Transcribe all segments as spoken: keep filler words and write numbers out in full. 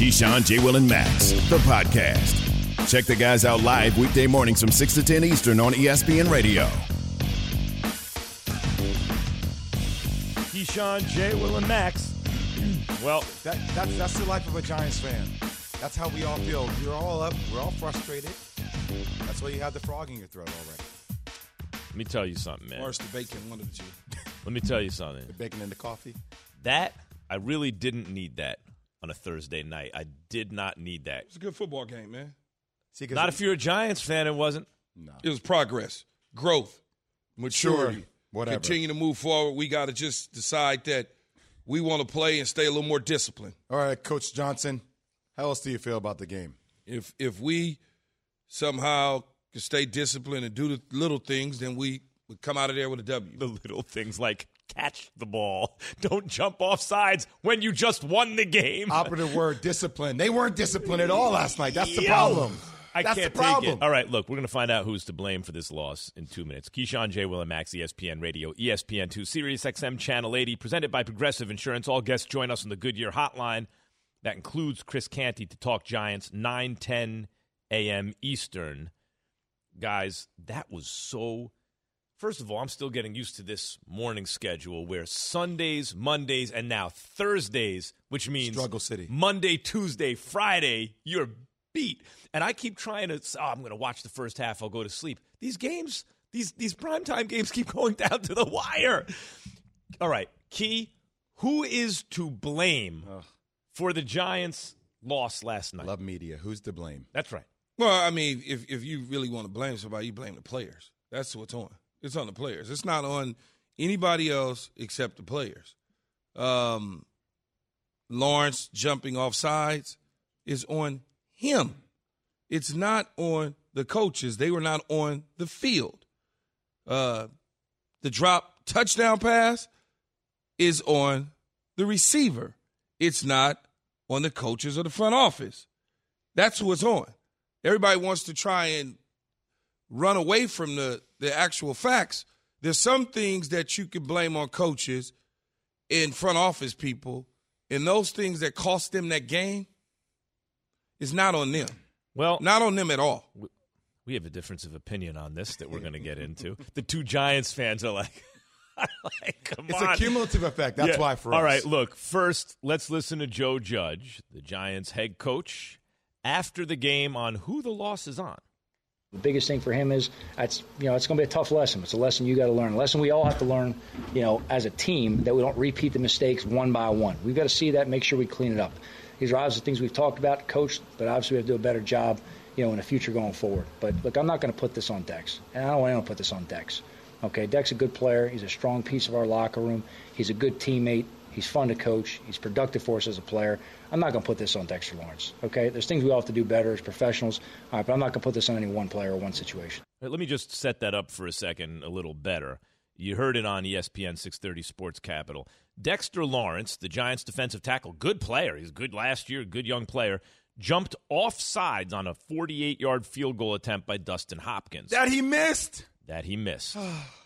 Keyshawn, J. Will, and Max, the podcast. Check the guys out live weekday mornings from six to ten Eastern on E S P N Radio. Keyshawn, J. Will, and Max. Well, that, that's, that's the life of a Giants fan. That's how we all feel. We're all up. We're all frustrated. That's why you have the frog in your throat already. Let me tell you something, man. Or it's the bacon, one of the two. Let me tell you something. The bacon and the coffee? That, I really didn't need that on a Thursday night. I did not need that. It's a good football game, man. See, not if you're a Giants fan, it wasn't. No. It was progress, growth, maturity. Sure. Whatever. Continue to move forward. We got to just decide that we want to play and stay a little more disciplined. All right, Coach Johnson, how else do you feel about the game? If if we somehow can stay disciplined and do the little things, then we would come out of there with a W. The little things like catch the ball. Don't jump off sides when you just won the game. Operative word, discipline. They weren't disciplined at all last night. That's the Yo. problem. I That's can't the problem. take it. All right, look, we're going to find out who's to blame for this loss in two minutes. Keyshawn, J. Will, and Max, E S P N Radio, E S P N two, Sirius X M Channel eighty, presented by Progressive Insurance. All guests join us on the Goodyear Hotline. That includes Chris Canty to talk Giants, nine ten a.m. Eastern. Guys, that was so – first of all, I'm still getting used to this morning schedule where Sundays, Mondays, and now Thursdays, which means Struggle City. Monday, Tuesday, Friday, you're beat. And I keep trying to – oh, I'm going to watch the first half. I'll go to sleep. These games, these these primetime games keep going down to the wire. All right, Key, who is to blame Ugh. for the Giants' loss last night? Love media. Who's to blame? That's right. Well, I mean, if if you really want to blame somebody, you blame the players. That's what's on. It's on the players. It's not on anybody else except the players. Um, Lawrence jumping off sides is on him. It's not on the coaches. They were not on the field. Uh, the drop touchdown pass is on the receiver. It's not on the coaches or the front office. That's who it's on. Everybody wants to try and run away from the, the actual facts. There's some things that you can blame on coaches and front office people, and those things that cost them that game is not on them. Well, not on them at all. We have a difference of opinion on this that we're going to get into. The two Giants fans are like, like come it's on. It's a cumulative effect. That's yeah. why for all us. All right, look, first, let's listen to Joe Judge, the Giants head coach, after the game on who the loss is on. The biggest thing for him is it's you know it's going to be a tough lesson. It's a lesson you got to learn. A lesson we all have to learn, you know, as a team, that we don't repeat the mistakes one by one. We've got to see that, make sure we clean it up. These are obviously things we've talked about, coached, but obviously we have to do a better job, you know, in the future going forward. But look, I'm not going to put this on Dex, and I don't want to put this on Dex. Okay, Dex is a good player. He's a strong piece of our locker room. He's a good teammate. He's fun to coach. He's productive for us as a player. I'm not going to put this on Dexter Lawrence, okay? There's things we all have to do better as professionals, all right, but I'm not going to put this on any one player or one situation. Right, let me just set that up for a second a little better. You heard it on E S P N six thirty Sports Capital. Dexter Lawrence, the Giants' defensive tackle, good player. He's good last year, good young player, jumped off sides on a forty-eight-yard field goal attempt by Dustin Hopkins. That he missed. That he missed.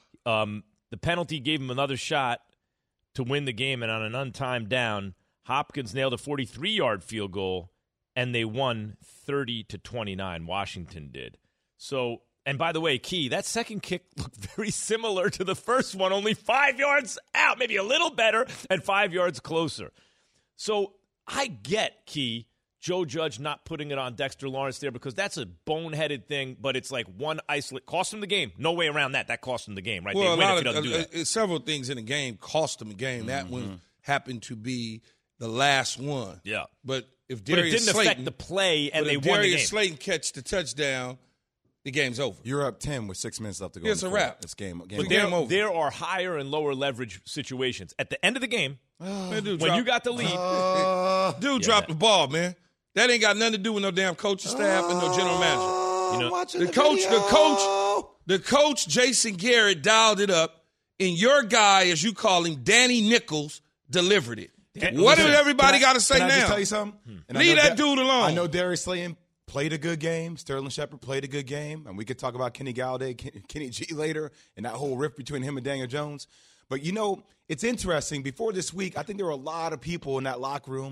um, the penalty gave him another shot to win the game, and on an untimed down, Hopkins nailed a forty-three-yard field goal, and they won thirty to twenty-nine. Washington did. So, and by the way, Key, that second kick looked very similar to the first one, only five yards out, maybe a little better, and five yards closer. So I get, Key, Joe Judge not putting it on Dexter Lawrence there because that's a boneheaded thing, but it's like one isolate. Cost him the game. No way around that. That cost him the game, right? Well, they a win lot if he of, doesn't do uh, that. uh, several things in the game cost him a game. Mm-hmm. That one happened to be the last one. Yeah. But if But it Darius didn't Slayton, affect the play, and but they if won the Darius game. Slayton catch the touchdown, the game's over. You're up ten with six minutes left to go. It's a wrap. It's game. game But over. there, game over. there are higher and lower leverage situations. At the end of the game, Man, dude when dropped- you got the lead, Uh, dude Yeah, dropped that- the ball, man. That ain't got nothing to do with no damn coaching staff and no general manager. you know, watching The the coach, the video. coach, the coach, Jason Garrett dialed it up, and your guy, as you call him, Danny Nichols, delivered it. Dan- what listen, did everybody Can I- got to say can I now? just tell you something? Hmm. And I Leave know that Da- dude alone. I know Darius Slayton played a good game. Sterling Shepard played a good game. And we could talk about Kenny Galladay, Ken- Kenny G later, and that whole rift between him and Daniel Jones. But, you know, it's interesting. Before this week, I think there were a lot of people in that locker room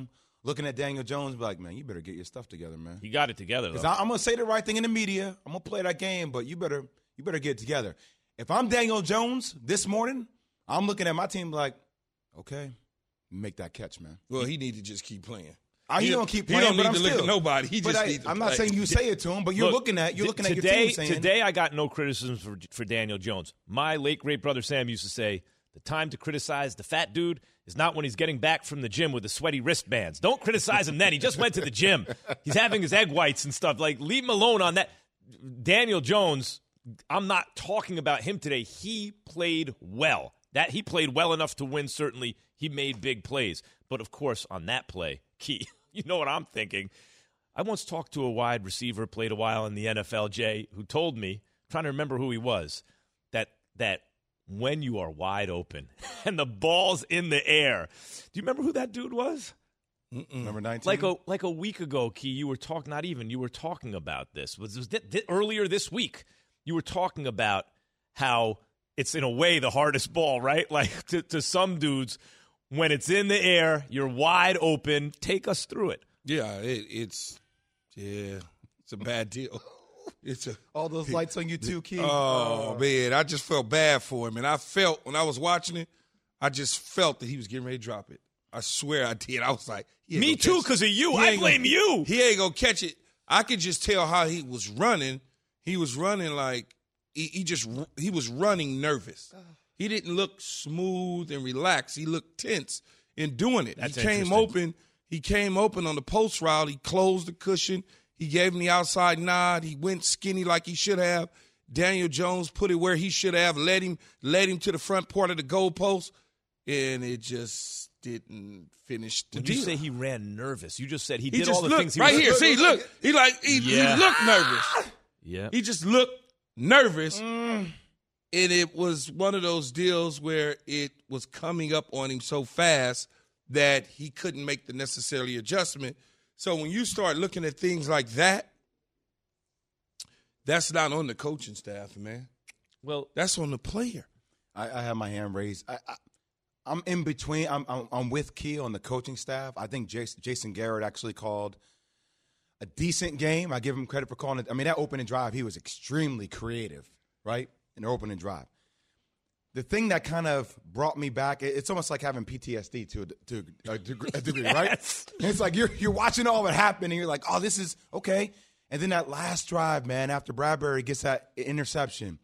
looking at Daniel Jones, be like, man, you better get your stuff together, man. He got it together, though. Because I'm going to say the right thing in the media. I'm going to play that game, but you better you better get it together. If I'm Daniel Jones this morning, I'm looking at my team like, okay, make that catch, man. Well, he need to just keep playing. I, he, he don't keep playing, He don't but need I'm to still, look at nobody. He just I, needs to I'm play. not saying you say it to him, but you're Look, looking at you're looking at today, your team saying. Today I got no criticism for, for Daniel Jones. My late, great brother Sam used to say, the time to criticize the fat dude is not when he's getting back from the gym with the sweaty wristbands. Don't criticize him then. He just went to the gym. He's having his egg whites and stuff. Like, leave him alone on that. Daniel Jones, I'm not talking about him today. He played well. That he played well enough to win, certainly. He made big plays. But, of course, on that play, Key, you know what I'm thinking. I once talked to a wide receiver, played a while in the N F L, Jay, who told me, I'm trying to remember who he was, that that when you are wide open and the ball's in the air. Do you remember who that dude was? Mm-mm. Number nineteen? Like a like a week ago, Key, you were talking, not even, you were talking about this. Was, was th- th- earlier this week, you were talking about how it's in a way the hardest ball, right? Like to, to some dudes, when it's in the air, you're wide open. Take us through it. Yeah, it, it's yeah, it's a bad deal. It's a all those lights on you too, Key. Oh, oh man, I just felt bad for him, and I felt when I was watching it, I just felt that he was getting ready to drop it. I swear I did. I was like, me too, because of you. I blame gonna, you. He ain't gonna catch it. I could just tell how he was running. He was running like he, he just he was running nervous. He didn't look smooth and relaxed. He looked tense in doing it. That's he came open. He came open on the post route. He closed the cushion. He gave him the outside nod. He went skinny like he should have. Daniel Jones put it where he should have. Led him, led him to the front part of the goalpost, and it just didn't finish the Did deal. you say he ran nervous? You just said he, He did just all the looked, things he right was here. See, look. He like he, Yeah. he looked nervous. Yeah. He just looked nervous, Mm. and it was one of those deals where it was coming up on him so fast that he couldn't make the necessary adjustment. So when you start looking at things like that, that's not on the coaching staff, man. Well, That's on the player. I, I have my hand raised. I, I, I'm in between. I'm, I'm I'm with Key on the coaching staff. I think Jason, Jason Garrett actually called a decent game. I give him credit for calling it. I mean, that opening drive, he was extremely creative, right, in the opening drive. The thing that kind of brought me back, it's almost like having P T S D to a, to a degree, a degree Yes. right? It's like you're you're watching all of it happen, and you're like, oh, this is okay. And then that last drive, man, after Bradbury gets that interception.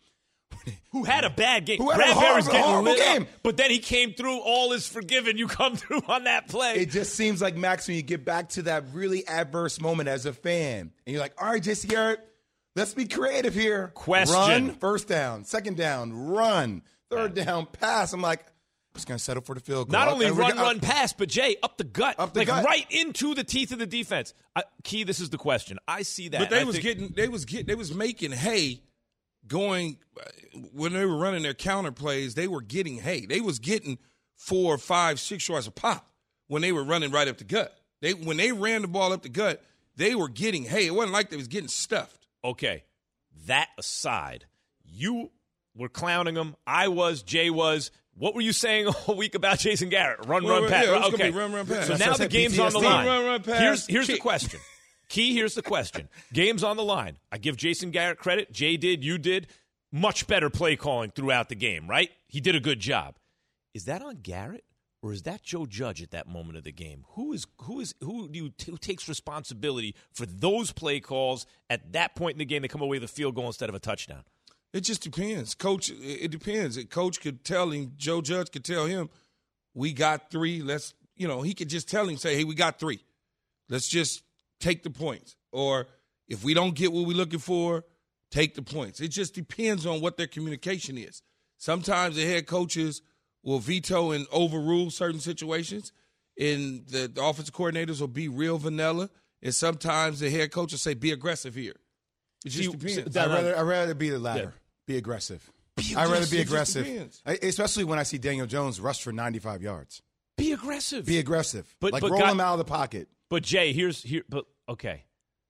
who had a bad game. Who had a Bradbury's horrible, getting horrible lit game. up, but then he came through. All is forgiven. You come through on that play. It just seems like, Max, when you get back to that really adverse moment as a fan, and you're like, all right, Jason Garrett, let's be creative here. Question. Run, first down. Second down, run. Third down, pass. I'm like, I'm just going to settle for the field goal. Not only And we're run, gonna- run, pass, but Jay, up the gut. Up the like gut. right into the teeth of the defense. I, Key, this is the question. I see that. But they and I was think- getting, they was getting, they was making hay going when they were running their counter plays. They were getting hay. They was getting four, five, six yards a pop when they were running right up the gut. They when they ran the ball up the gut, they were getting hay. It wasn't like they was getting stuffed. Okay, that aside, you were clowning him. I was. Jay was. What were you saying all week about Jason Garrett? Run, Well, run, pass. yeah, it was gonna okay, be run, run, pass. so That's now what I the said, game's on the P T S D. line. Run, run, pass, here's here's the kick. question. Key, here's the question. Game's on the line. I give Jason Garrett credit. Jay did. You did. Much better play calling throughout the game, right? He did a good job. Is that on Garrett? Or is that Joe Judge at that moment of the game? Who is who is who do you t- who takes responsibility for those play calls at that point in the game? They come away with a field goal instead of a touchdown. It just depends, Coach. It it depends. Coach could tell him. Joe Judge could tell him, "We got three. Let's." You know, he could just tell him, "Say, hey, we got three. Let's just take the points." Or if we don't get what we're looking for, take the points. It just depends on what their communication is. Sometimes the head coaches will veto and overrule certain situations, and the, the offensive coordinators will be real vanilla, and sometimes the head coach will say, be aggressive here. It just See, depends. so- I'd rather, I'd rather be the latter. Yeah. Be aggressive. It I'd rather just- be it just aggressive. depends. I- Especially when I see Daniel Jones rush for ninety-five yards. Be aggressive. Be aggressive. But- like but roll God- him out of the pocket. But Jay, here's here. But okay,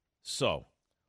so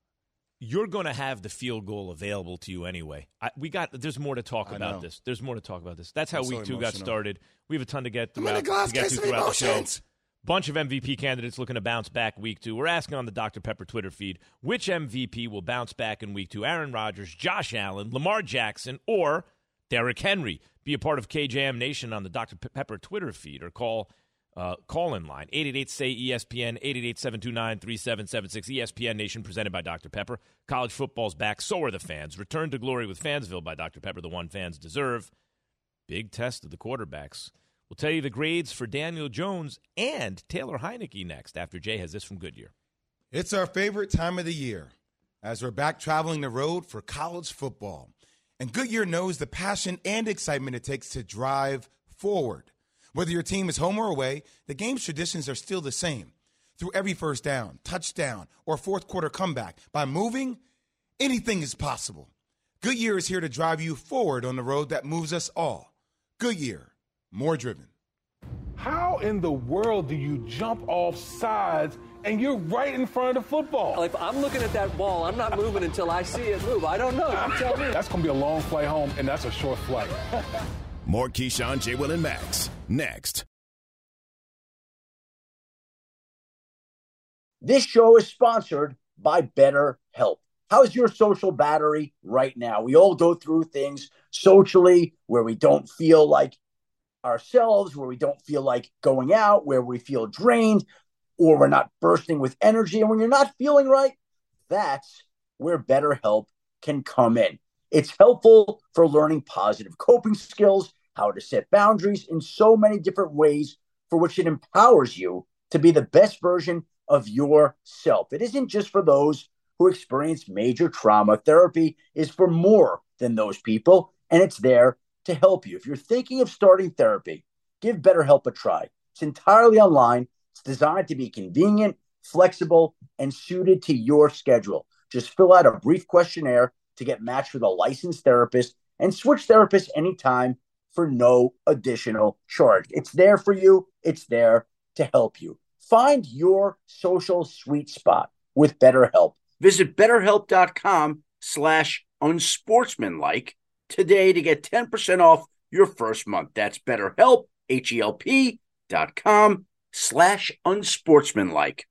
you're going to have the field goal available to you anyway. I, we got. There's more to talk I about know. this. There's more to talk about this. That's how I'm so week two got emotional. started. We have a ton to get I'm throughout, in a glass to get case to of throughout the show. emotions. Bunch of M V P candidates looking to bounce back week two. We're asking on the Doctor Pepper Twitter feed, which M V P will bounce back in week two? Aaron Rodgers, Josh Allen, Lamar Jackson, or Derrick Henry? Be a part of K J M Nation on the Doctor Pepper Twitter feed or call uh, call in line, eight eight eight, S A Y, E S P N, eight eight eight, seven two nine, three seven seven six. E S P N Nation presented by Doctor Pepper. College football's back, so are the fans. Return to glory with Fansville by Doctor Pepper, the one fans deserve. Big test of the quarterbacks. We'll tell you the grades for Daniel Jones and Taylor Heineke next after Jay has this from Goodyear. It's our favorite time of the year as we're back traveling the road for college football. And Goodyear knows the passion and excitement it takes to drive forward. Whether your team is home or away, the game's traditions are still the same. Through every first down, touchdown, or fourth quarter comeback, by moving, anything is possible. Goodyear is here to drive you forward on the road that moves us all. Goodyear. More driven. How in the world do you jump off sides and you're right in front of the football? If I'm looking at that ball, I'm not moving until I see it move. I don't know. You tell me. That's going to be a long flight home, and that's a short flight. More Keyshawn, J. Will, and Max next. This show is sponsored by BetterHelp. How's your social battery right now? We all go through things socially where we don't feel like ourselves, where we don't feel like going out, where we feel drained, or we're not bursting with energy. And when you're not feeling right, that's where BetterHelp can come in. It's helpful for learning positive coping skills, how to set boundaries in so many different ways for which it empowers you to be the best version of yourself. It isn't just for those who experience major trauma. Therapy is for more than those people, and it's there to help you. If you're thinking of starting therapy, give BetterHelp a try. It's entirely online. It's designed to be convenient, flexible, and suited to your schedule. Just fill out a brief questionnaire to get matched with a licensed therapist and switch therapists anytime for no additional charge. It's there for you. It's there to help you. Find your social sweet spot with BetterHelp. Visit betterhelp.com slash unsportsmanlike today to get ten percent off your first month. That's BetterHelp, H-E-L-P dot com slash unsportsmanlike.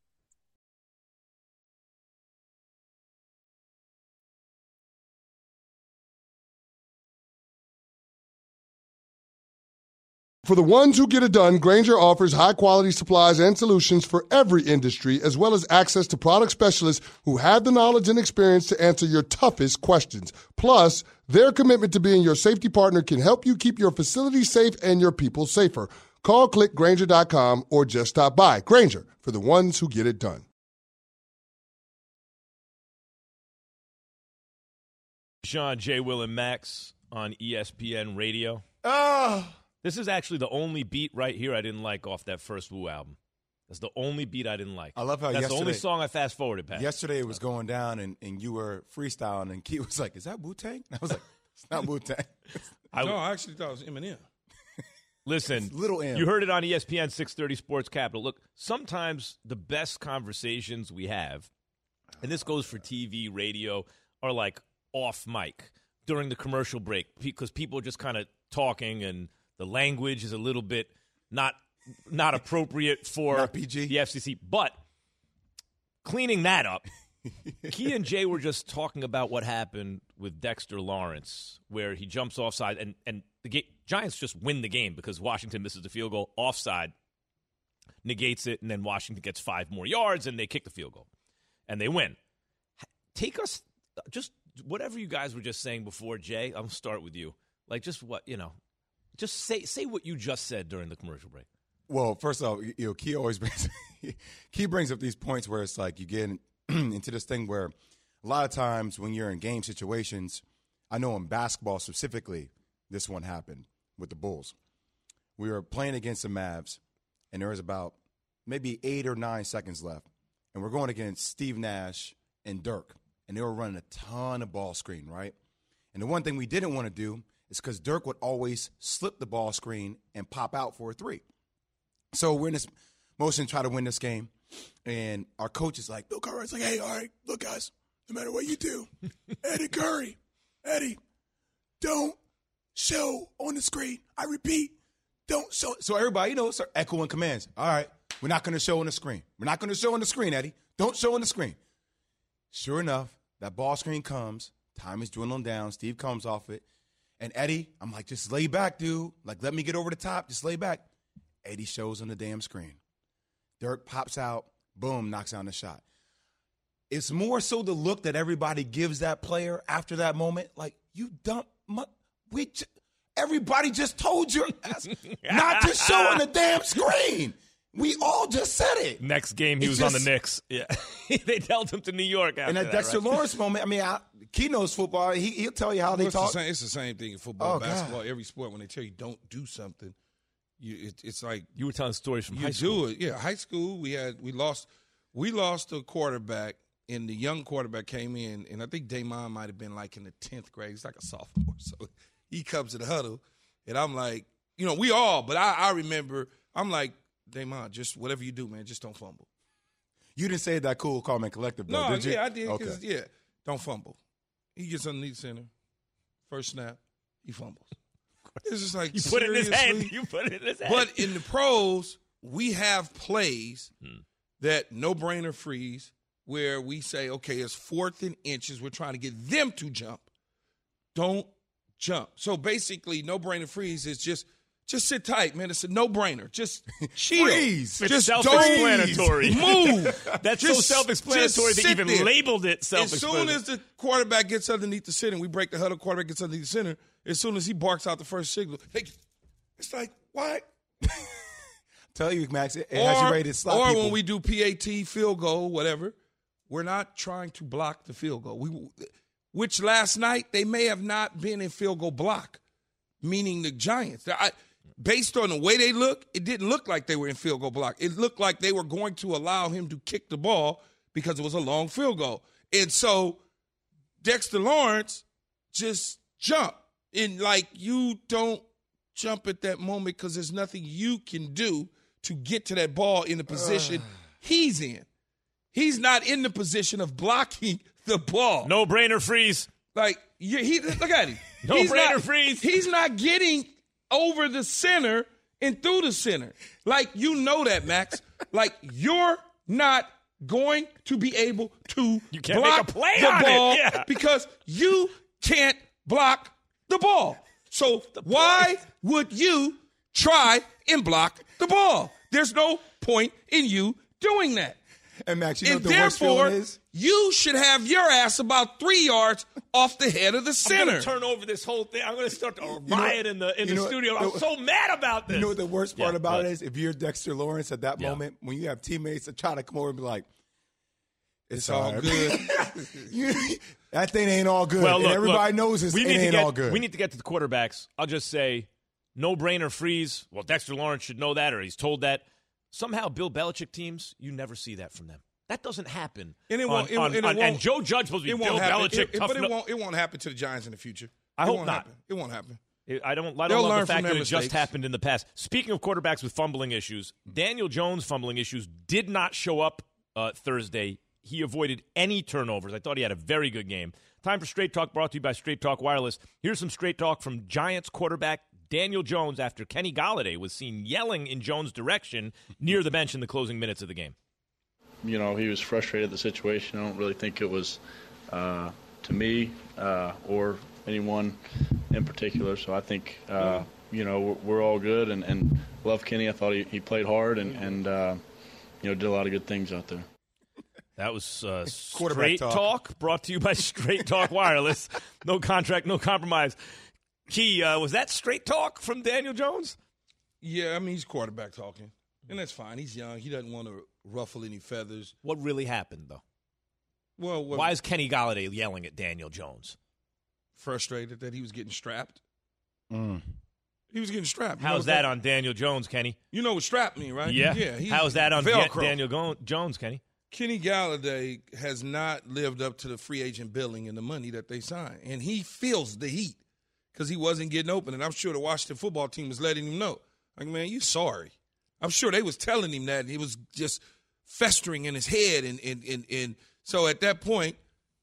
For the ones who get it done, Grainger offers high-quality supplies and solutions for every industry, as well as access to product specialists who have the knowledge and experience to answer your toughest questions. Plus, their commitment to being your safety partner can help you keep your facility safe and your people safer. Call, click Grainger dot com, or just stop by. Grainger, for the ones who get it done. Sean, J. Will, and Max on E S P N Radio. Oh. This is actually the only beat right here I didn't like off that first Wu album. That's the only beat I didn't like. I love how That's yesterday, the only song I fast forwarded past. Yesterday it was going down and, and you were freestyling and Key was like, is that Wu-Tang? I was like, it's not Wu-Tang. I, no, I actually thought it was Eminem. Listen, it's Little M. You heard it on E S P N six thirty Sports Capital. Look, sometimes the best conversations we have, and this goes for T V, radio, are like off mic during the commercial break because people are just kind of talking and the language is a little bit not not appropriate for not P G. The F C C. But cleaning that up, Key and Jay were just talking about what happened with Dexter Lawrence, where he jumps offside, and, and the ga- Giants just win the game because Washington misses the field goal. Offside negates it, and then Washington gets five more yards, and they kick the field goal, and they win. Take us, just whatever you guys were just saying before, Jay, I'll start with you. Like, just what, you know, just say say what you just said during the commercial break. Well, first off, you know, Key always brings Key brings up these points where it's like you get in, into this thing where a lot of times when you're in game situations, I know in basketball specifically, this one happened with the Bulls. We were playing against the Mavs, and there was about maybe eight or nine seconds left, and we're going against Steve Nash and Dirk, and they were running a ton of ball screen, right? And the one thing we didn't want to do is because Dirk would always slip the ball screen and pop out for a three. So we're in this motion to try to win this game, and our coach is like, Bill Cartwright's like, hey, all right, look, guys, no matter what you do, Eddie Curry, Eddie, don't show on the screen. I repeat, don't show. So everybody, you know, start echoing commands. All right, We're not going to show on the screen. We're not going to show on the screen, Eddie. Don't show on the screen. Sure enough, that ball screen comes. Time is dwindling down. Steve comes off it. And Eddie, I'm like, just lay back, dude. Like, let me get over the top. Just lay back. Eddie shows on the damn screen. Dirk pops out. Boom, knocks down the shot. It's more so the look that everybody gives that player after that moment. Like, you dump mu- we j- everybody just told your ass not to show on the damn screen. We all just said it. Next game, he It's was just, on the Knicks. Yeah, they dealt him to New York after and that, that, Dexter right? Lawrence moment, I mean, I, Key knows football. He, he'll tell you how Well, they it's talk. The same, it's the same thing in football, Oh, basketball, God. every sport. When they tell you don't do something, you it, it's like You were telling stories from you high school. do it. Yeah, high school. We had we lost we lost a quarterback, and the young quarterback came in, and I think Damon might have been like in the tenth grade. He's like a sophomore, so he comes to the huddle, and I'm like, you know, we all, but I, I remember, I'm like, Damon, just whatever you do, man, just don't fumble. You didn't say that cool, calm, and collective, though, No, did you? yeah, I did. Okay. 'Cause, yeah, don't fumble. He gets underneath center, first snap, he fumbles. It's just like, You put it in his hand. seriously? You put it in his hand. But in the pros, we have plays Hmm. that no-brainer freeze where we say, okay, it's fourth and inches. We're trying to get them to jump. Don't jump. So basically, no-brainer freeze is just just sit tight, man. It's a no-brainer. Just chill. Freeze. It's Just self-explanatory. don't move. That's Just- so self-explanatory just they sit even there. labeled it As self-explanatory. soon as the quarterback gets underneath the center, we break the huddle, quarterback gets underneath the center, as soon as he barks out the first signal, hey, it's like, what? Tell you, Max, it, it has you ready to slap or people. when we do P A T, field goal, whatever, we're not trying to block the field goal. We, which last night they may have not been in field goal block, meaning the Giants. I, based on the way they look, it didn't look like they were in field goal block. It looked like they were going to allow him to kick the ball because it was a long field goal. And so Dexter Lawrence just jumped. And, like, you don't jump at that moment because there's nothing you can do to get to that ball in the position uh. he's in. He's not in the position of blocking the ball. No brainer freeze. Like, you, he, look at him. No he's brainer not, freeze. He's not getting over the center and through the center. Like, you know that, Max. Like, you're not going to be able to you can't block make a play the on ball it. Yeah. because you can't block the ball. So why would you try and block the ball? There's no point in you doing that. And Max, you know and what the worst therefore, feeling is? You should have your ass about three yards off the head of the I'm center. going to turn over this whole thing. I'm going to start a riot in the in the know, studio. the, I'm so mad about this. You know what the worst part yeah, about but, it is? If you're Dexter Lawrence at that yeah. moment, when you have teammates that try to come over and be like, it's, it's all right. good. you, that thing ain't all good. Well, look, and everybody look, knows it's, we it need ain't to get, all good. We need to get to the quarterbacks. I'll just say, no-brainer freeze. Well, Dexter Lawrence should know that, or he's told that. Somehow, Bill Belichick teams, you never see that from them. That doesn't happen. And it on, won't. It, on, and, it on, won't and Joe Judge supposed to be it Bill won't happen. Belichick. It, tough but it no- won't. It won't happen to the Giants in the future. I it hope won't not. Happen. It won't happen. I don't, I They'll don't love learn the fact from that their it just mistakes. happened in the past. Speaking of quarterbacks with fumbling issues, Daniel Jones' fumbling issues did not show up uh, Thursday. He avoided any turnovers. I thought he had a very good game. Time for Straight Talk, brought to you by Straight Talk Wireless. Here's some Straight Talk from Giants quarterback Daniel Jones after Kenny Golladay was seen yelling in Jones' direction near the bench in the closing minutes of the game. You know, he was frustrated at the situation. I don't really think it was uh, to me uh, or anyone in particular. So I think, uh, you know, we're, we're all good and, and love Kenny. I thought he, he played hard and, and uh, you know, did a lot of good things out there. That was uh, Quarterback Straight talk. talk. brought to you by Straight Talk Wireless. No contract, no compromise. Key, uh, was that Straight Talk from Daniel Jones? Yeah, I mean, he's quarterback talking, and that's fine. He's young. He doesn't want to ruffle any feathers. What really happened, though? Well, what, Why is Kenny Golladay yelling at Daniel Jones? frustrated that he was getting strapped? Mm. He was getting strapped. You How's know that what on Daniel Jones, Kenny? You know what strap mean, right? Yeah. Yeah. he's How's that on Velcro. Daniel Go- Jones, Kenny? Kenny Golladay has not lived up to the free agent billing and the money that they signed. And he feels the heat because he wasn't getting open. And I'm sure the Washington football team was letting him know. Like, man, you sorry. I'm sure they was telling him that. It was just festering in his head. And, and, and, and so at that point,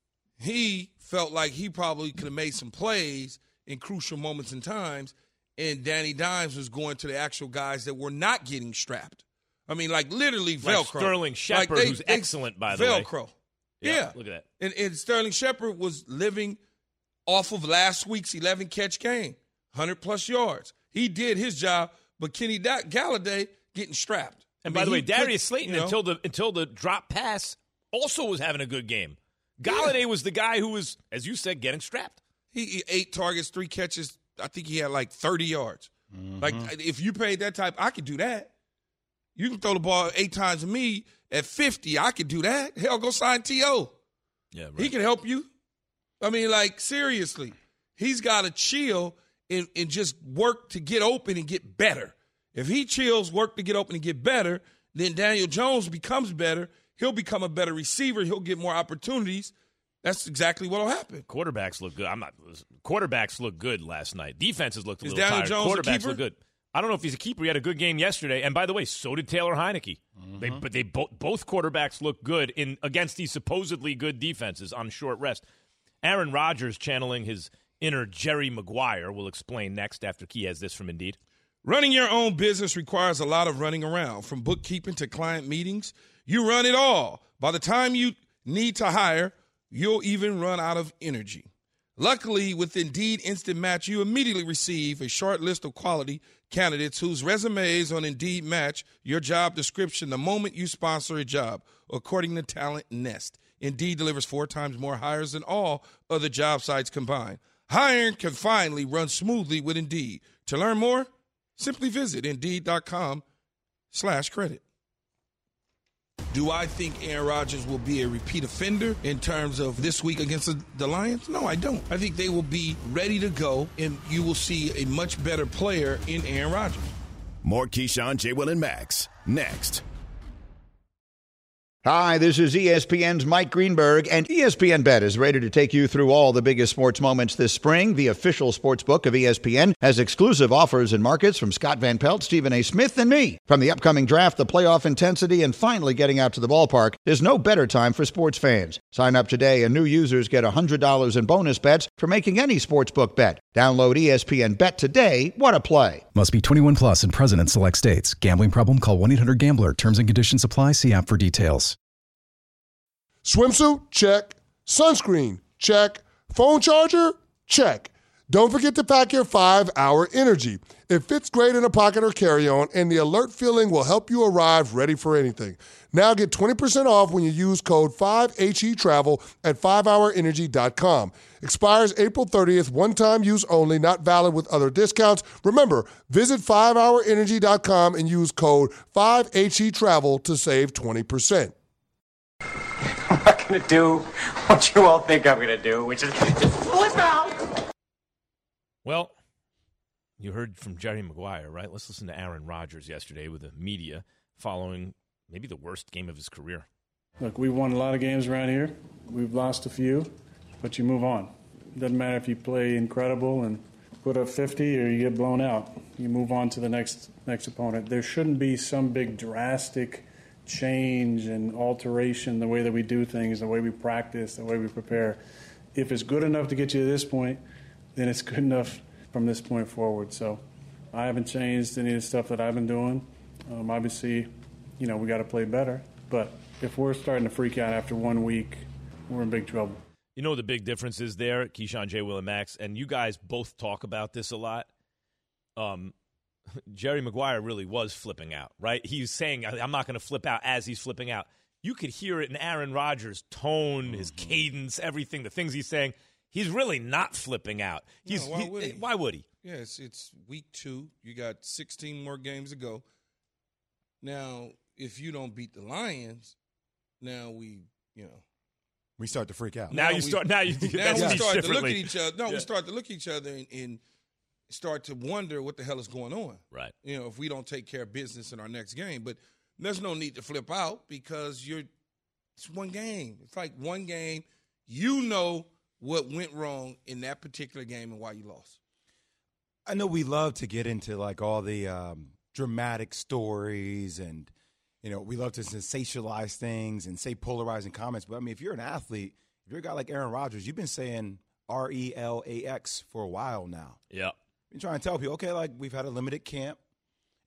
he felt like he probably could have made some plays in crucial moments and times. And Danny Dimes was going to the actual guys that were not getting strapped. I mean, like literally Velcro. Like Sterling Shepard, like they, who's they, excellent, by the way. Velcro. Yeah, yeah. Look at that. And, and Sterling Shepard was living off of last week's eleven-catch game, one hundred plus yards. He did his job, but Kenny Galladay getting strapped. And I by mean, the way, he Darius could, Slayton, you know, until the until the drop pass, also was having a good game. Galladay yeah. was the guy who was, as you said, getting strapped. He, he eight targets, three catches. I think he had like thirty yards. Mm-hmm. Like, if you paid that type, I could do that. You can throw the ball eight times to me at fifty. I could do that. Hell, go sign T O Yeah, right. He can help you. I mean, like, seriously. He's got to chill and, and just work to get open and get better. If he chills, work to get open and get better, then Daniel Jones becomes better. He'll become a better receiver. He'll get more opportunities. That's exactly what will happen. Quarterbacks look good. I'm not. Quarterbacks look good last night. Defenses looked a Is little Daniel tired. Jones Quarterbacks a keeper? look good. I don't know if he's a keeper. He had a good game yesterday. And by the way, so did Taylor Heineke. Mm-hmm. They, but they both both quarterbacks look good in against these supposedly good defenses on short rest. Aaron Rodgers channeling his inner Jerry Maguire will explain next after Key has this from Indeed. Running your own business requires a lot of running around, from bookkeeping to client meetings. You run it all. By the time you need to hire, you'll even run out of energy. Luckily, with Indeed Instant Match, you immediately receive a short list of quality candidates whose resumes on Indeed match your job description the moment you sponsor a job, according to Talent Nest. Indeed delivers four times more hires than all other job sites combined. Hiring can finally run smoothly with Indeed. To learn more, simply visit Indeed.com slash credit. Do I think Aaron Rodgers will be a repeat offender in terms of this week against the, the Lions? No, I don't. I think they will be ready to go, and you will see a much better player in Aaron Rodgers. More Keyshawn, J. Will, and Max next. Hi, this is E S P N's Mike Greenberg, and E S P N Bet is ready to take you through all the biggest sports moments this spring. The official sports book of E S P N has exclusive offers and markets from Scott Van Pelt, Stephen A. Smith, and me. From the upcoming draft, the playoff intensity, and finally getting out to the ballpark, there's no better time for sports fans. Sign up today, and new users get one hundred dollars in bonus bets for making any sportsbook bet. Download E S P N Bet today. What a play. Must be twenty-one plus and present in select states. Gambling problem? Call one eight hundred gambler. Terms and conditions apply. See app for details. Swimsuit? Check. Sunscreen? Check. Phone charger? Check. Don't forget to pack your five hour Energy. It fits great in a pocket or carry-on, and the alert feeling will help you arrive ready for anything. Now get twenty percent off when you use code five H E Travel at five hour energy dot com. Expires April thirtieth, one-time use only, not valid with other discounts. Remember, visit five hour energy dot com and use code five H E Travel to save twenty percent. I'm not going to do what you all think I'm going to do, which is just flip out. Well, you heard from Jerry Maguire, right? Let's listen to Aaron Rodgers yesterday with the media following maybe the worst game of his career. Look, we've won a lot of games around here. We've lost a few, but you move on. It doesn't matter if you play incredible and put up fifty or you get blown out. You move on to the next next opponent. There shouldn't be some big drastic change and alteration, the way that we do things, the way we practice, the way we prepare. If it's good enough to get you to this point, then it's good enough from this point forward. So I haven't changed any of the stuff that I've been doing. Um, obviously, you know, we got to play better. But if we're starting to freak out after one week, we're in big trouble. You know the big difference is there, Keyshawn, J. Will, and Max, and you guys both talk about this a lot. Um, Jerry Maguire really was flipping out, right? He was saying, I'm not going to flip out as he's flipping out. You could hear it in Aaron Rodgers' tone, his mm-hmm. cadence, everything, the things he's saying. He's really not flipping out. He's, no, why, he, would he? why would he? Yeah, it's, it's week two. You got sixteen more games to go. Now, if you don't beat the Lions, now we, you know. We start to freak out. Now, now you we, start. Now you. Now we start differently. to look at each other. No, yeah. we start to look at each other and, and start to wonder what the hell is going on. Right. You know, if we don't take care of business in our next game. But there's no need to flip out because you're it's one game. It's like one game. You know what went wrong in that particular game and why you lost. I know we love to get into like all the um, dramatic stories and, you know, we love to sensationalize things and say polarizing comments. But, I mean, if you're an athlete, if you're a guy like Aaron Rodgers, you've been saying R E L A X for a while now. Yeah. Been trying to tell people, okay, like we've had a limited camp,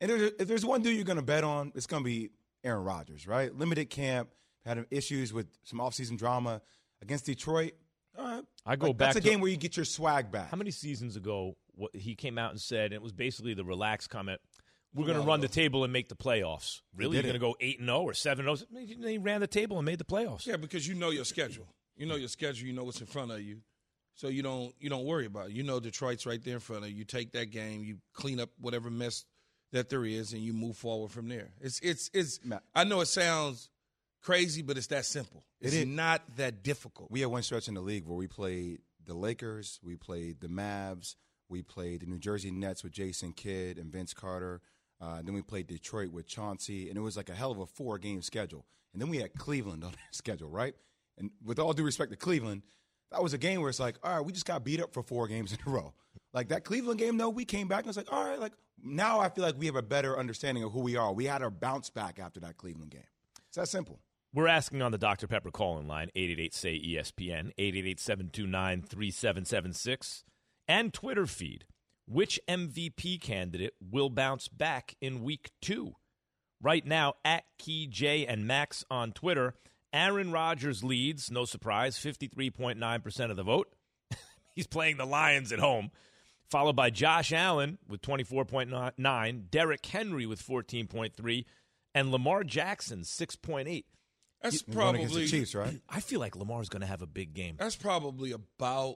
And there's, if there's one dude you're going to bet on, it's going to be Aaron Rodgers, right? Limited camp, had issues with some offseason drama against Detroit. All right. I go like, back That's a to, game where you get your swag back. How many seasons ago what, he came out and said, and it was basically the relaxed comment, we're going to run the table and make the playoffs. Really? You're going to go eight and oh or seven and oh? They ran the table and made the playoffs. Yeah, because you know your schedule. You know your schedule. You know what's in front of you. So you don't you don't worry about it. You know Detroit's right there in front of you. You take that game, you clean up whatever mess that there is, and you move forward from there. It's it's it's. I know it sounds crazy, but it's that simple. It's it not that difficult. We had one stretch in the league where we played the Lakers, we played the Mavs, we played the New Jersey Nets with Jason Kidd and Vince Carter. Uh, and then we played Detroit with Chauncey, and it was like a hell of a four-game schedule. And then we had Cleveland on our schedule, right? And with all due respect to Cleveland, that was a game where it's like, all right, we just got beat up for four games in a row. Like that Cleveland game, though, we came back and it's like, all right, like now I feel like we have a better understanding of who we are. We had our bounce back after that Cleveland game. It's that simple. We're asking on the Doctor Pepper call-in line, eight eight eight, S A Y, E S P N, eight eight eight, seven two nine, three seven seven six, and Twitter feed. Which M V P candidate will bounce back in week two? Right now, at Key J and Max on Twitter, Aaron Rodgers leads, no surprise, fifty-three point nine percent of the vote. He's playing the Lions at home. Followed by Josh Allen with twenty-four point nine, Derrick Henry with fourteen point three, and Lamar Jackson, six point eight. That's He's probably against the Chiefs, right? I feel like Lamar's going to have a big game. That's probably about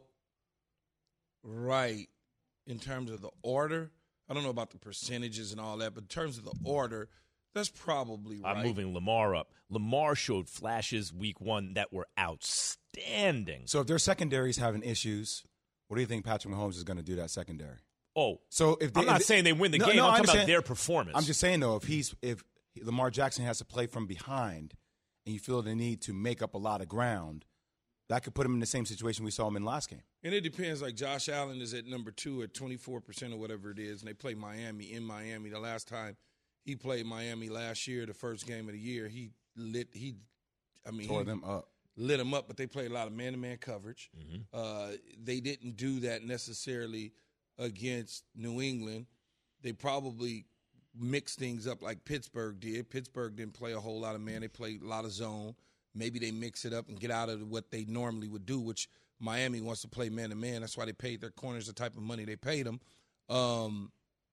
right. In terms of the order, I don't know about the percentages and all that, but in terms of the order, that's probably right. I'm moving Lamar up. Lamar showed flashes week one that were outstanding. So if their secondary's having issues, what do you think Patrick Mahomes is going to do that secondary? Oh, so if they, I'm not if saying they win the no, game. No, I'm I'm talking saying, about their performance. I'm just saying, though, if he's if Lamar Jackson has to play from behind and you feel the need to make up a lot of ground, that could put him in the same situation we saw him in last game. And it depends. Like Josh Allen is at number two at twenty-four percent or whatever it is, and they play Miami in Miami. The last time he played Miami last year, the first game of the year, he lit. He, I mean, tore he them up. Lit them up, but they played a lot of man-to-man coverage. Mm-hmm. Uh, they didn't do that necessarily against New England. They probably mixed things up like Pittsburgh did. Pittsburgh didn't play a whole lot of man. They played a lot of zone. Maybe they mix it up and get out of what they normally would do, which Miami wants to play man-to-man. That's why they paid their corners the type of money they paid them. Um,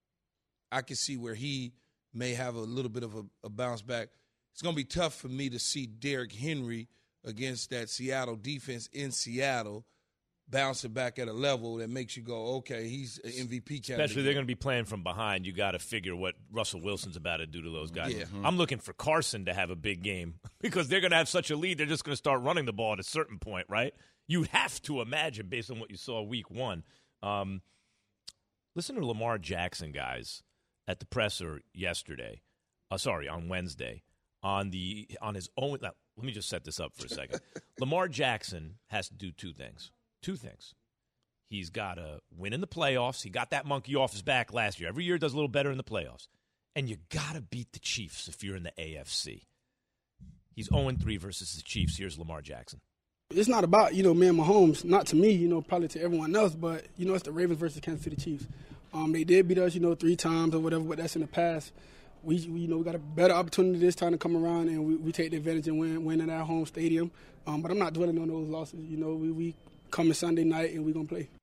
I can see where he may have a little bit of a, a bounce back. It's going to be tough for me to see Derrick Henry against that Seattle defense in Seattle bouncing back at a level that makes you go, okay, he's an M V P candidate. Especially they're going to be playing from behind. You got to figure what Russell Wilson's about to do to those guys. Yeah. I'm looking for Carson to have a big game because they're going to have such a lead. They're just going to start running the ball at a certain point, right? You have to imagine based on what you saw week one. Um, listen to Lamar Jackson, guys, at the presser yesterday. Uh, sorry, on Wednesday. On the on his own. Now, let me just set this up for a second. Lamar Jackson has to do two things. Two things. He's got to win in the playoffs. He got that monkey off his back last year. Every year does a little better in the playoffs. And you got to beat the Chiefs if you're in the A F C. He's oh and three versus the Chiefs. Here's Lamar Jackson. It's not about, you know, me and Mahomes. Not to me, you know, probably to everyone else. But, you know, it's the Ravens versus Kansas City Chiefs. Um, they did beat us, you know, three times or whatever, but that's in the past. We, we you know, we got a better opportunity this time to come around, and we, we take the advantage and win, win in our home stadium. Um, but I'm not dwelling on those losses. You know, we, we coming Sunday night, and we're going to play.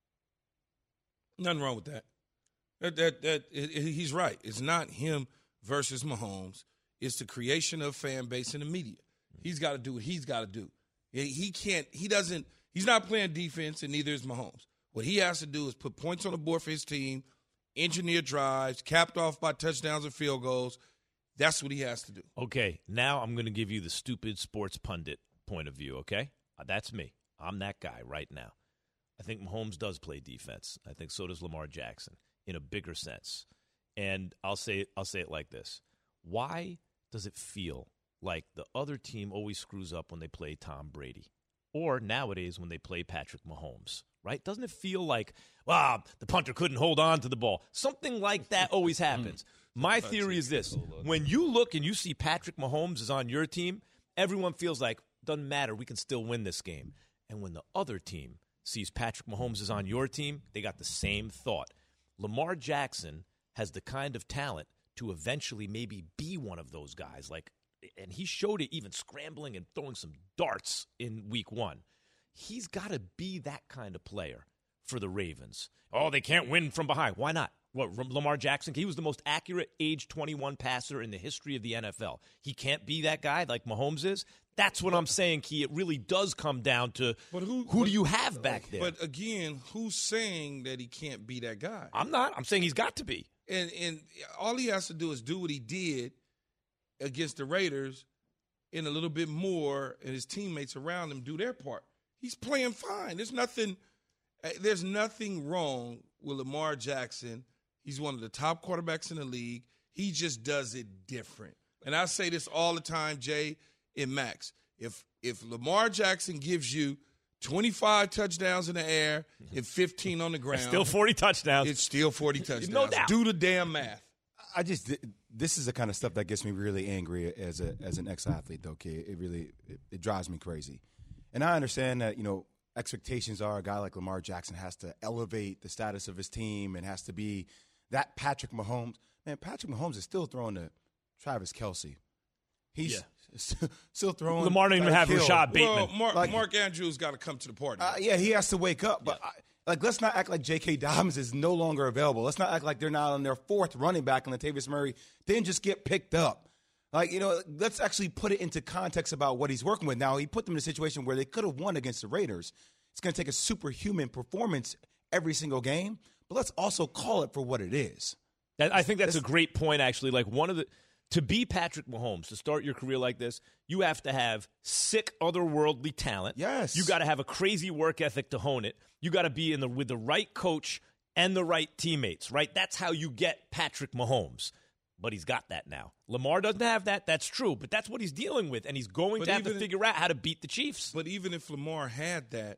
Nothing wrong with that. That that that it, it, he's right. It's not him versus Mahomes. It's the creation of fan base and the media. He's got to do what he's got to do. He can't. He doesn't. He's not playing defense, and neither is Mahomes. What he has to do is put points on the board for his team, engineer drives, capped off by touchdowns and field goals. That's what he has to do. Okay, now I'm going to give you the stupid sports pundit point of view, okay? Uh, that's me. I'm that guy right now. I think Mahomes does play defense. I think so does Lamar Jackson in a bigger sense. And I'll say I'll say it like this. Why does it feel like the other team always screws up when they play Tom Brady? Or nowadays when they play Patrick Mahomes, right? Doesn't it feel like, wow, the punter couldn't hold on to the ball? Something like that always happens. My theory is this. When you look and you see Patrick Mahomes is on your team, everyone feels like, doesn't matter, we can still win this game. And when the other team sees Patrick Mahomes is on your team, they got the same thought. Lamar Jackson has the kind of talent to eventually maybe be one of those guys. Like, and he showed it even scrambling and throwing some darts in week one. He's got to be that kind of player for the Ravens. Oh, they can't win from behind. Why not? What, Lamar Jackson? He was the most accurate age twenty-one passer in the history of the N F L. He can't be that guy like Mahomes is. That's what I'm saying, Key. It really does come down to but who, who but, do you have back there? But again, who's saying that he can't be that guy? I'm not. I'm saying he's got to be. And and all he has to do is do what he did against the Raiders and a little bit more, and his teammates around him do their part. He's playing fine. There's nothing there's nothing wrong with Lamar Jackson. He's one of the top quarterbacks in the league. He just does it different. And I say this all the time, Jay and Max. If if Lamar Jackson gives you twenty-five touchdowns in the air and fifteen on the ground. It's still forty touchdowns. It's still forty touchdowns. No doubt. Do the damn math. I just this is the kind of stuff that gets me really angry as a as an ex-athlete, though, kid. It really it, it drives me crazy. And I understand that, you know, expectations are a guy like Lamar Jackson has to elevate the status of his team and has to be that Patrick Mahomes. Man, Patrick Mahomes is still throwing to Travis Kelce. He's yeah. still throwing. Lamar didn't even have Hill. Rashad Bateman. Well, Mark, like, Mark Andrews got to come to the party. Uh, yeah, he has to wake up. But, yeah. I, like, let's not act like J K. Dobbins is no longer available. Let's not act like they're not on their fourth running back and Latavius Murray didn't just get picked up. Like, you know, let's actually put it into context about what he's working with. Now, he put them in a situation where they could have won against the Raiders. It's going to take a superhuman performance every single game. But let's also call it for what it is. That, I think that's a great point, actually. Like, one of the – to be Patrick Mahomes, to start your career like this, you have to have sick, otherworldly talent. Yes. You got to have a crazy work ethic to hone it. You got to be in the with the right coach and the right teammates, right? That's how you get Patrick Mahomes. But he's got that now. Lamar doesn't have that. That's true. But that's what he's dealing with, and he's going but to have to if, figure out how to beat the Chiefs. But even if Lamar had that,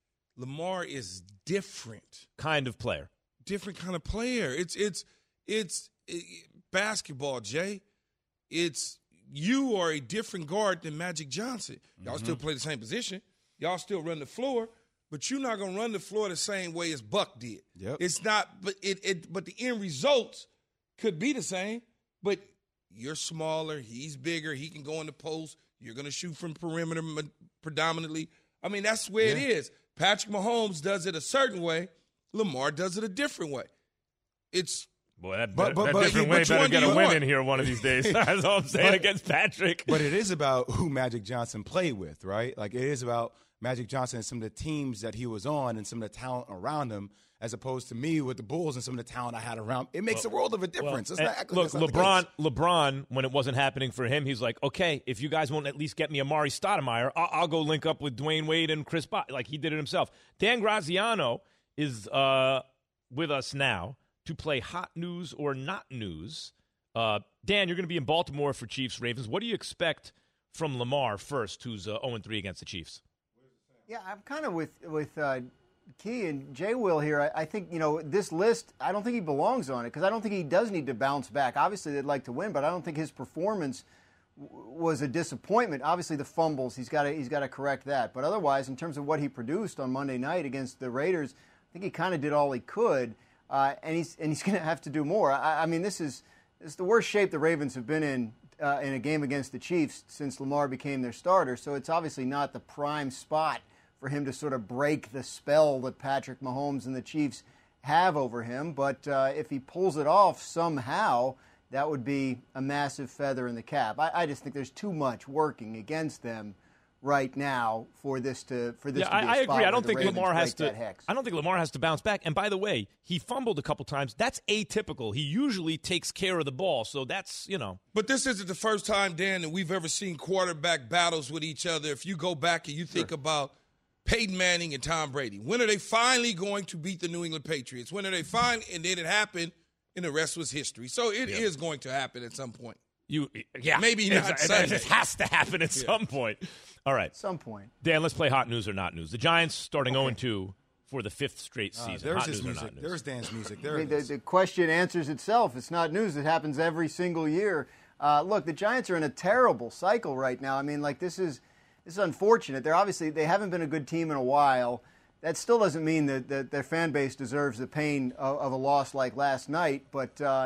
Lamar is different. Kind of player. Different kind of player. It's it's it's it, basketball, Jay. It's you are a different guard than Magic Johnson. Y'all mm-hmm. still play the same position. Y'all still run the floor, but you're not gonna run the floor the same way as Buck did. Yep. It's not, but it, it but the end results could be the same. But you're smaller, he's bigger, he can go in the post. You're gonna shoot from perimeter predominantly. I mean, that's where yeah. it is. Patrick Mahomes does it a certain way. Lamar does it a different way. It's Boy, that, but, but, that but, different he, way better get a win want? in here one of these days. That's all I'm saying but, against Patrick. But it is about who Magic Johnson played with, right? Like, it is about Magic Johnson and some of the teams that he was on and some of the talent around him, as opposed to me with the Bulls and some of the talent I had around. It makes well, a world of a difference. Well, not, look, LeBron, LeBron, when it wasn't happening for him, he's like, okay, if you guys won't at least get me Amari Stoudemire, I'll, I'll go link up with Dwayne Wade and Chris Bosh. Like, he did it himself. Dan Graziano is uh, with us now to play Hot News or Not News. Uh, Dan, you're going to be in Baltimore for Chiefs-Ravens. What do you expect from Lamar first, who's uh, oh and three against the Chiefs? Yeah, I'm kind of with with uh, Key and Jay Will here. I, I think, you know, this list, I don't think he belongs on it because I don't think he does need to bounce back. Obviously, they'd like to win, but I don't think his performance w- was a disappointment. Obviously, the fumbles, he's got to he's got to correct that. But otherwise, in terms of what he produced on Monday night against the Raiders, I think he kind of did all he could. Uh, and he's and he's going to have to do more. I, I mean, this is this is the worst shape the Ravens have been in uh, in a game against the Chiefs since Lamar became their starter. So it's obviously not the prime spot for him to sort of break the spell that Patrick Mahomes and the Chiefs have over him. But uh, if he pulls it off somehow, that would be a massive feather in the cap. I, I just think there's too much working against them right now for this to for this yeah, to be I, a I spot agree. I where don't the think Ravens Lamar has break to. that hex. I don't think Lamar has to bounce back. And by the way, he fumbled a couple times. That's atypical. He usually takes care of the ball, so that's you know. But this isn't the first time, Dan, that we've ever seen quarterback battles with each other. If you go back and you think sure. about Peyton Manning and Tom Brady, when are they finally going to beat the New England Patriots? When are they finally? And then it happened, and the rest was history. So it yeah. is going to happen at some point. You, yeah, maybe not. It, it has to happen at yeah. some point. All right, at some point. Dan, let's play Hot News or Not News. The Giants starting okay. oh and two for the fifth straight season. Uh, there's Hot his news music. Or not news? There's Dan's music. There I mean, the, it is. the question answers itself. It's not news. It happens every single year. Uh, look, the Giants are in a terrible cycle right now. I mean, like this is this is unfortunate. They're obviously they haven't been a good team in a while. That still doesn't mean that, that their fan base deserves the pain of, of a loss like last night, but. Uh,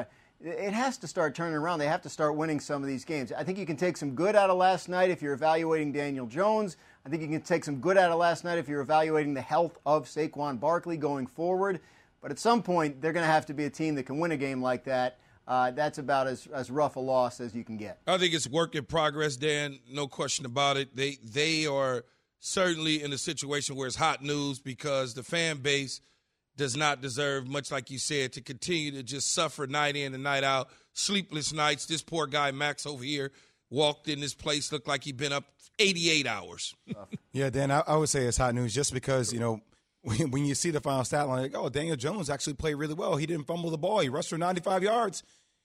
it has to start turning around. They have to start winning some of these games. I think you can take some good out of last night if you're evaluating Daniel Jones. I think you can take some good out of last night if you're evaluating the health of Saquon Barkley going forward. But at some point, they're going to have to be a team that can win a game like that. Uh, that's about as, as rough a loss as you can get. I think it's work in progress, Dan. No question about it. They they are certainly in a situation where it's hot news because the fan base does not deserve, much like you said, to continue to just suffer night in and night out, sleepless nights. This poor guy, Max, over here, walked in this place, looked like he'd been up eighty-eight hours. Yeah, Dan, I, I would say it's hot news just because, you know, when, when you see the final stat line, like, oh, Daniel Jones actually played really well. He didn't fumble the ball. He rushed for ninety-five yards,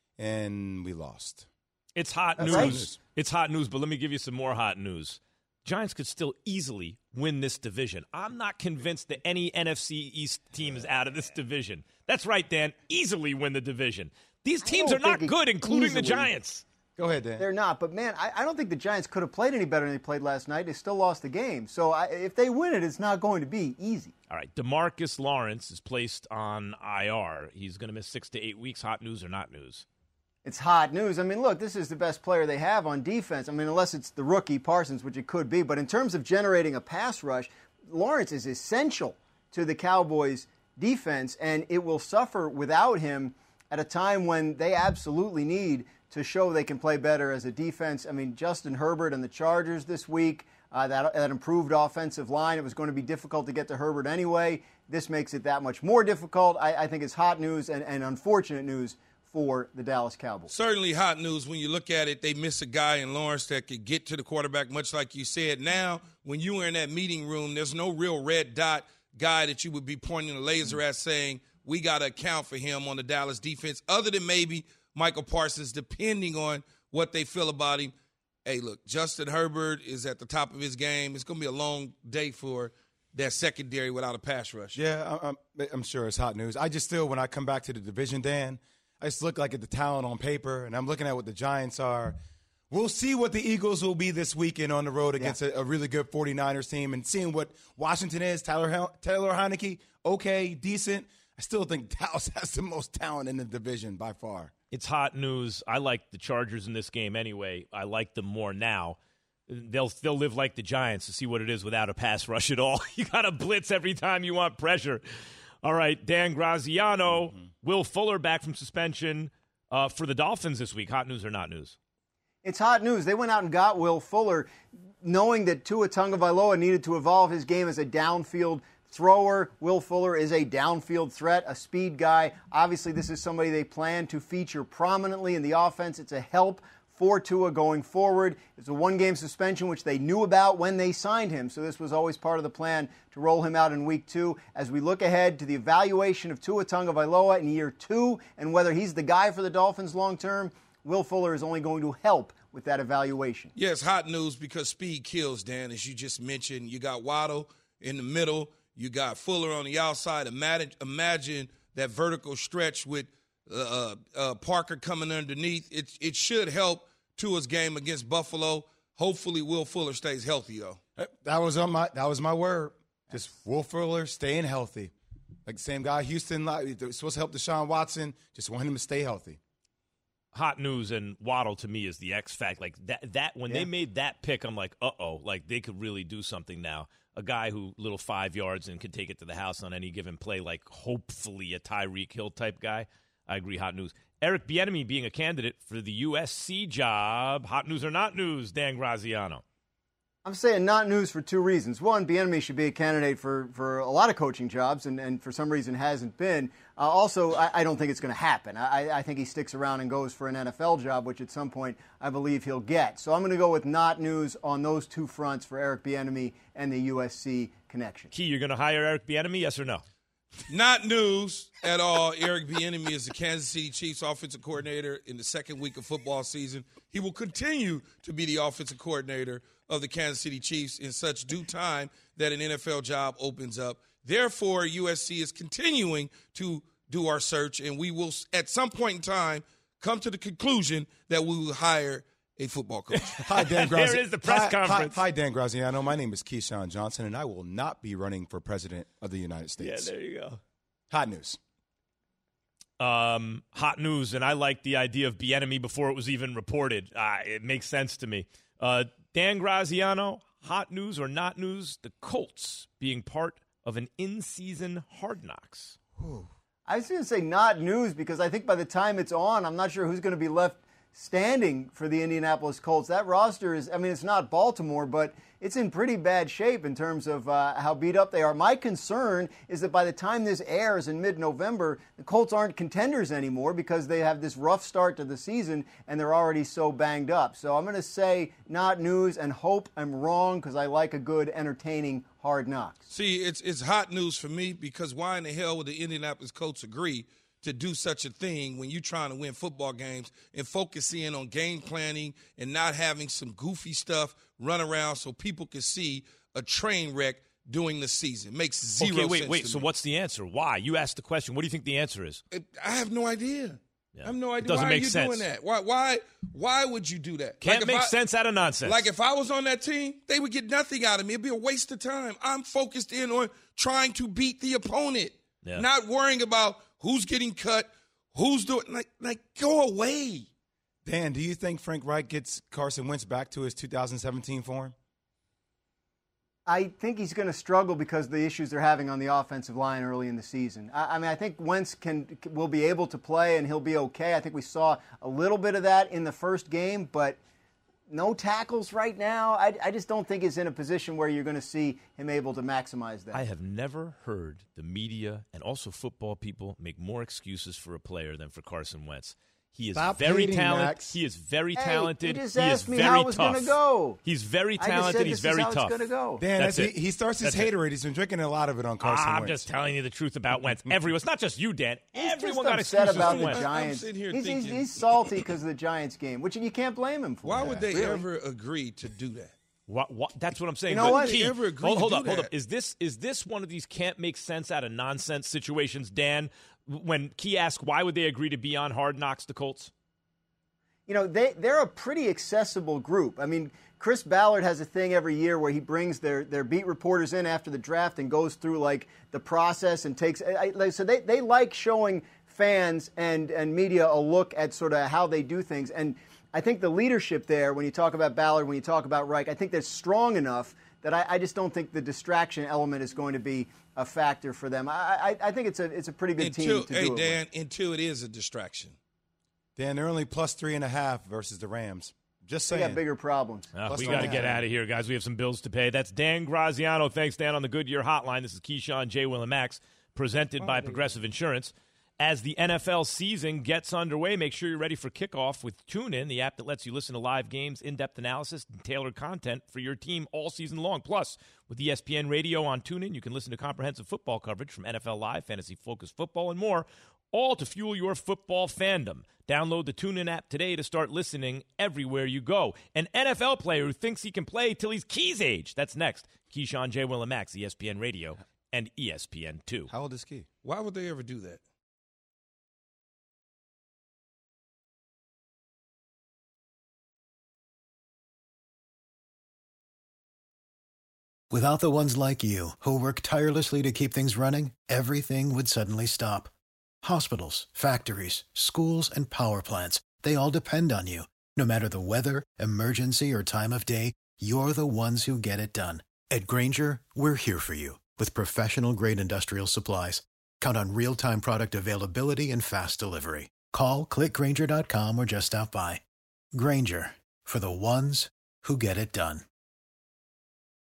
and we lost. It's hot That's news. hot news. It's hot news, but let me give you some more hot news. Giants could still easily win this division. I'm not convinced that any N F C East team is out of this division. That's right, Dan. Easily win the division. These teams are not good, including the Giants. Go ahead, Dan. They're not. But, man, I, I don't think the Giants could have played any better than they played last night. They still lost the game. So I, if they win it, it's not going to be easy. All right. DeMarcus Lawrence is placed on I R. He's going to miss six to eight weeks. Hot news or not news? It's hot news. I mean, look, this is the best player they have on defense. I mean, unless it's the rookie Parsons, which it could be. But in terms of generating a pass rush, Lawrence is essential to the Cowboys' defense, and it will suffer without him at a time when they absolutely need to show they can play better as a defense. I mean, Justin Herbert and the Chargers this week, uh, that, that improved offensive line, it was going to be difficult to get to Herbert anyway. This makes it that much more difficult. I, I think it's hot news and, and unfortunate news for the Dallas Cowboys. Certainly hot news when you look at it. They miss a guy in Lawrence that could get to the quarterback, much like you said. Now, when you were in that meeting room, there's no real red dot guy that you would be pointing a laser at saying, we got to account for him on the Dallas defense, other than maybe Michael Parsons, depending on what they feel about him. Hey, look, Justin Herbert is at the top of his game. It's going to be a long day for that secondary without a pass rush. Yeah, I'm, I'm sure it's hot news. I just still, when I come back to the division, Dan, I just look like at the talent on paper, and I'm looking at what the Giants are. We'll see what the Eagles will be this weekend on the road against yeah. a, a really good 49ers team, and seeing what Washington is. Tyler, Taylor Heineke, okay, decent. I still think Dallas has the most talent in the division by far. It's hot news. I like the Chargers in this game anyway. I like them more now. They'll they'll live like the Giants to see what it is without a pass rush at all. You got to blitz every time you want pressure. All right, Dan Graziano, mm-hmm. Will Fuller back from suspension uh, for the Dolphins this week. Hot news or not news? It's hot news. They went out and got Will Fuller, knowing that Tua Tagovailoa needed to evolve his game as a downfield thrower. Will Fuller is a downfield threat, a speed guy. Obviously, this is somebody they plan to feature prominently in the offense. It's a help for Tua going forward. It's a one-game suspension, which they knew about when they signed him, so this was always part of the plan to roll him out in week two. As we look ahead to the evaluation of Tua Tagovailoa in year two and whether he's the guy for the Dolphins long-term, Will Fuller is only going to help with that evaluation. Yeah, it's hot news because speed kills, Dan. As you just mentioned, you got Waddle in the middle. You got Fuller on the outside. Imagine, imagine that vertical stretch with uh, uh, Parker coming underneath. It, it should help Tua's game against Buffalo. Hopefully, Will Fuller stays healthy, though. That was on my. That was my word. Just Will Fuller staying healthy. Like the same guy Houston supposed to help Deshaun Watson. Just want him to stay healthy. Hot news, and Waddle to me is the X fact. Like that, that when yeah. they made that pick, I'm like, uh oh, like they could really do something now. A guy who little five yards and can take it to the house on any given play, like hopefully a Tyreek Hill type guy. I agree. Hot news. Eric Bieniemy being a candidate for the U S C job. Hot news or not news, Dan Graziano? I'm saying not news for two reasons. One, Bieniemy should be a candidate for, for a lot of coaching jobs, and, and for some reason hasn't been. Uh, also, I, I don't think it's going to happen. I, I think he sticks around and goes for an N F L job, which at some point I believe he'll get. So I'm going to go with not news on those two fronts for Eric Bieniemy and the U S C connection. Key, you're going to hire Eric Bieniemy, yes or no? Not news at all. Eric Bieniemy is the Kansas City Chiefs offensive coordinator in the second week of football season. He will continue to be the offensive coordinator of the Kansas City Chiefs in such due time that an N F L job opens up. Therefore, U S C is continuing to do our search, and we will, at some point in time, come to the conclusion that we will hire a football coach. Hi, Dan Graziano. There is the press hi, conference. Hi, hi, Dan Graziano. My name is Keyshawn Johnson, and I will not be running for president of the United States. Yeah, there you go. Hot news. Um, hot news, and I like the idea of Bieniemy before it was even reported. Uh, it makes sense to me. Uh, Dan Graziano, hot news or not news, the Colts being part of an in-season Hard Knocks. Ooh. I was going to say not news because I think by the time it's on, I'm not sure who's going to be left standing for the Indianapolis Colts. That roster is, I mean, it's not Baltimore, but it's in pretty bad shape in terms of uh, how beat up they are. My concern is that by the time this airs in mid-November, the Colts aren't contenders anymore because they have this rough start to the season and they're already so banged up. So I'm going to say not news and hope I'm wrong because I like a good, entertaining Hard Knocks. See, it's it's hot news for me because why in the hell would the Indianapolis Colts agree to do such a thing when you're trying to win football games and focus in on game planning and not having some goofy stuff run around so people can see a train wreck during the season? Makes zero okay, wait, sense wait. to So me. what's the answer? Why? You asked the question. What do you think the answer is? I have no idea. Yeah. I have no idea. It doesn't why make are you sense. doing that? Why? Why? Why would you do that? Can't Like if make I- sense out of nonsense. Like if I was on that team, they would get nothing out of me. It'd be a waste of time. I'm focused in on trying to beat the opponent, Yeah. not worrying about who's getting cut, who's doing. Like, like go away. Dan, do you think Frank Reich gets Carson Wentz back to his two thousand seventeen form? I think he's going to struggle because of the issues they're having on the offensive line early in the season. I, I mean, I think Wentz can will be able to play and he'll be okay. I think we saw a little bit of that in the first game, but no tackles right now. I, I just don't think he's in a position where you're going to see him able to maximize that. I have never heard the media and also football people make more excuses for a player than for Carson Wentz. He is Stop very hating, talented. Max. He is very Hey, talented. you just he asked is me very how it was tough. gonna go. He's very I just talented. said He's this is very how it's tough. gonna go. Dan, That's that's it. he, he starts his That's it. haterade. He's been drinking a lot of it on Carson Ah, I'm Wentz. just telling you the truth about Wentz. Everyone, it's not just you, Dan. He's Everyone just got upset excuses about for the Wentz. Giants. sitting here He's, he's, thinking- he's salty because of the Giants game, which you can't blame him for. Why would they Really. ever agree to do that? What, what, that's what I'm saying. You know But what? Key, They ever agree hold, to hold do up, hold that? up. Is this is this one of these can't make sense out of nonsense situations, Dan? When Key asked why would they agree to be on Hard Knocks, the Colts? You know, they, they're a pretty accessible group. I mean, Chris Ballard has a thing every year where he brings their, their beat reporters in after the draft and goes through, like, the process and takes I, – so they, they like showing fans and, and media a look at sort of how they do things. And I think the leadership there, when you talk about Ballard, when you talk about Reich, I think they're strong enough that I, I just don't think the distraction element is going to be a factor for them. I, I, I think it's a it's a pretty good Until, team to hey, do it Dan, until it is a distraction. Dan, they're only plus three and a half versus the Rams. Just They saying. got bigger problems. Uh, Plus we one got to and a get half. out of here, guys. We have some bills to pay. That's Dan Graziano. Thanks, Dan, on the Goodyear Hotline. This is Keyshawn, J. Will, and Max, presented by Progressive Insurance. As the N F L season gets underway, make sure you're ready for kickoff with TuneIn, the app that lets you listen to live games, in-depth analysis, and tailored content for your team all season long. Plus, with E S P N Radio on TuneIn, you can listen to comprehensive football coverage from N F L Live, fantasy-focused football, and more, all to fuel your football fandom. Download the TuneIn app today to start listening everywhere you go. An N F L player who thinks he can play till he's Key's age. That's next. Keyshawn, J. Will, and Max, E S P N Radio, and E S P N two. How old is Key? Why would they ever do that? Without the ones like you, who work tirelessly to keep things running, everything would suddenly stop. Hospitals, factories, schools, and power plants, they all depend on you. No matter the weather, emergency, or time of day, you're the ones who get it done. At Grainger, we're here for you with professional-grade industrial supplies. Count on real-time product availability and fast delivery. Call, click Grainger dot com, or just stop by. Grainger, for the ones who get it done.